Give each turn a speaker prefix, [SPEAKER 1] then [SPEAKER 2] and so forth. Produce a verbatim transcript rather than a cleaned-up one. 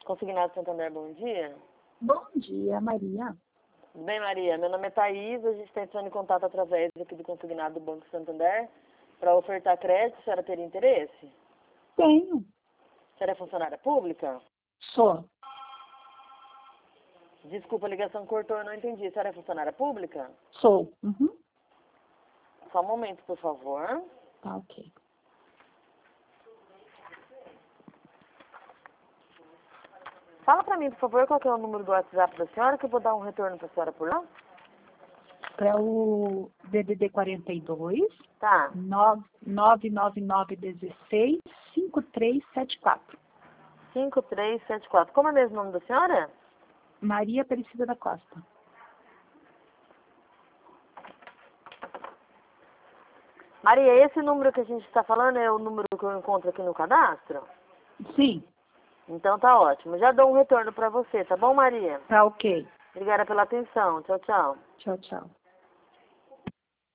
[SPEAKER 1] Consignado Santander, bom dia.
[SPEAKER 2] Bom dia, Maria.
[SPEAKER 1] Bem, Maria, meu nome é Thaís, a gente está entrando em contato através aqui do Consignado do Banco Santander para ofertar crédito. A senhora teria interesse?
[SPEAKER 2] Tenho.
[SPEAKER 1] A senhora é funcionária pública?
[SPEAKER 2] Sou.
[SPEAKER 1] Desculpa, a ligação cortou, eu não entendi. A senhora é funcionária pública?
[SPEAKER 2] Sou. Uhum.
[SPEAKER 1] Só um momento, por favor.
[SPEAKER 2] Tá, ok.
[SPEAKER 1] Fala para mim, por favor, qual que é o número do WhatsApp da senhora, que eu vou dar um retorno para a senhora por lá.
[SPEAKER 2] É o D D D quarenta e dois,
[SPEAKER 1] Tá.
[SPEAKER 2] nove nove nove um seis, cinco três sete quatro.
[SPEAKER 1] cinco três sete quatro. Como é mesmo o nome da senhora?
[SPEAKER 2] Maria Aparecida da Costa.
[SPEAKER 1] Maria, esse número que a gente está falando é o número que eu encontro aqui no cadastro?
[SPEAKER 2] Sim.
[SPEAKER 1] Então tá ótimo. Já dou um retorno para você, tá bom, Maria?
[SPEAKER 2] Tá, ok.
[SPEAKER 1] Obrigada pela atenção. Tchau, tchau.
[SPEAKER 2] Tchau, tchau.